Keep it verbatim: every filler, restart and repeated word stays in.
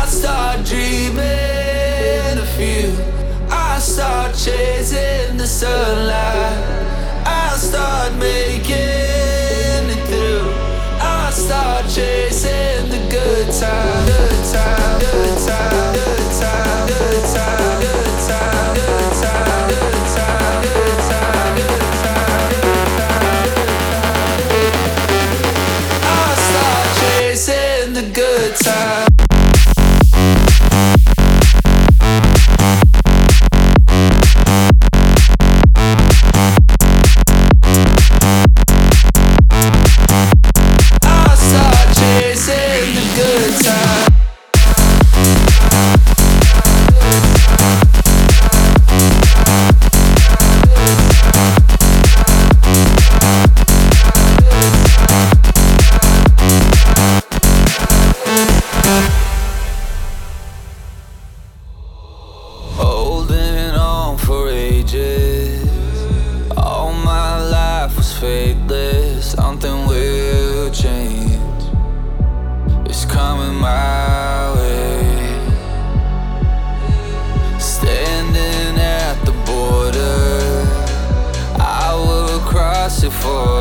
I start dreaming of you. I start chasing the sunlight. I start making it through. I start chasing the good time. Good time, good time, good time, good time, good time, good time, good time, good time, good time, good time, good time. I start chasing the good time. Holding on for ages. All my life was faithless. Something will change. It's coming my way. Standing at the border, I will cross it for